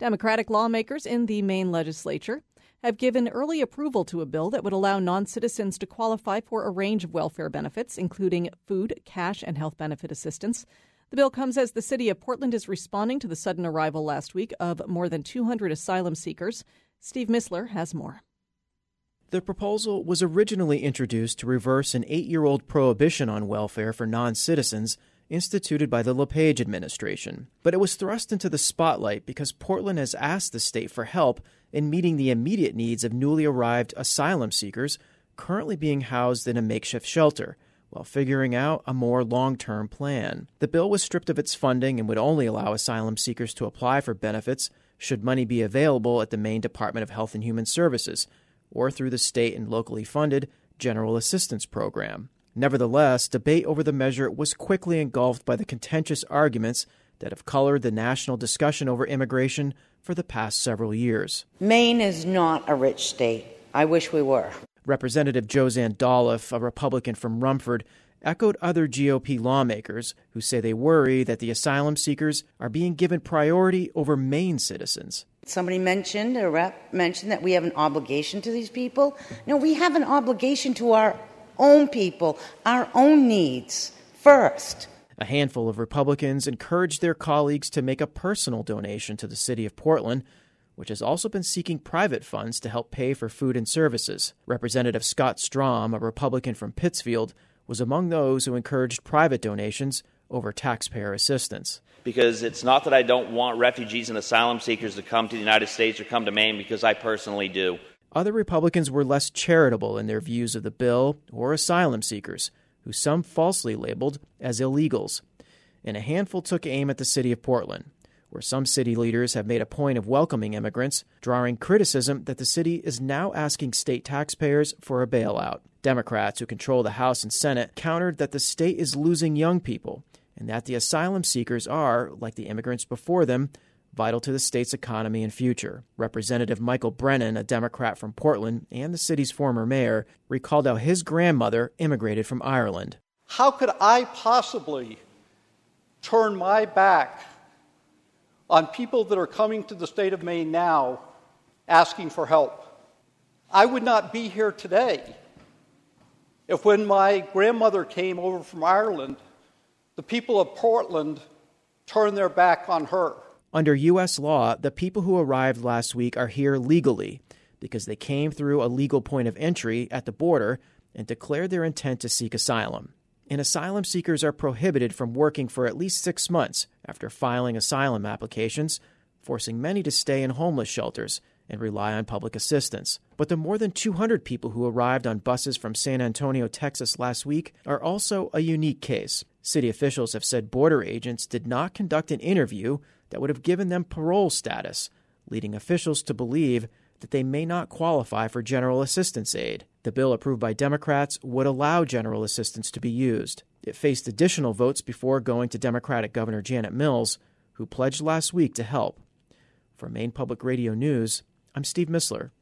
Democratic lawmakers in the Maine legislature have given early approval to a bill that would allow non-citizens to qualify for a range of welfare benefits, including food, cash, and health benefit assistance. The bill comes as the city of Portland is responding to the sudden arrival last week of more than 200 asylum seekers. Steve Missler has more. The proposal was originally introduced to reverse an 8-year-old prohibition on welfare for non-citizens instituted by the LePage administration. But it was thrust into the spotlight because Portland has asked the state for help in meeting the immediate needs of newly arrived asylum seekers currently being housed in a makeshift shelter, while figuring out a more long-term plan. The bill was stripped of its funding and would only allow asylum seekers to apply for benefits should money be available at the Maine Department of Health and Human Services or through the state and locally funded General Assistance Program. Nevertheless, debate over the measure was quickly engulfed by the contentious arguments that have colored the national discussion over immigration for the past several years. Maine is not a rich state. I wish we were. Representative Josanne Dolliff, a Republican from Rumford, echoed other GOP lawmakers who say they worry that the asylum seekers are being given priority over Maine citizens. Somebody mentioned, a rep mentioned, that we have an obligation to these people. No, we have an obligation to our own people, our own needs first. A handful of Republicans encouraged their colleagues to make a personal donation to the city of Portland, which has also been seeking private funds to help pay for food and services. Representative Scott Strom, a Republican from Pittsfield, was among those who encouraged private donations over taxpayer assistance. Because it's not that I don't want refugees and asylum seekers to come to the United States or come to Maine, because I personally do. Other Republicans were less charitable in their views of the bill or asylum seekers, who some falsely labeled as illegals. And a handful took aim at the city of Portland, where some city leaders have made a point of welcoming immigrants, drawing criticism that the city is now asking state taxpayers for a bailout. Democrats who control the House and Senate countered that the state is losing young people and that the asylum seekers are, like the immigrants before them, vital to the state's economy and future. Representative Michael Brennan, a Democrat from Portland and the city's former mayor, recalled how his grandmother immigrated from Ireland. How could I possibly turn my back on people that are coming to the state of Maine now asking for help? I would not be here today if, when my grandmother came over from Ireland, the people of Portland turned their back on her. Under U.S. law, the people who arrived last week are here legally because they came through a legal point of entry at the border and declared their intent to seek asylum. And asylum seekers are prohibited from working for at least 6 months after filing asylum applications, forcing many to stay in homeless shelters and rely on public assistance. But the more than 200 people who arrived on buses from San Antonio, Texas last week are also a unique case. City officials have said border agents did not conduct an interview that would have given them parole status, leading officials to believe that they may not qualify for general assistance aid. The bill approved by Democrats would allow general assistance to be used. It faced additional votes before going to Democratic Governor Janet Mills, who pledged last week to help. For Maine Public Radio News, I'm Steve Missler.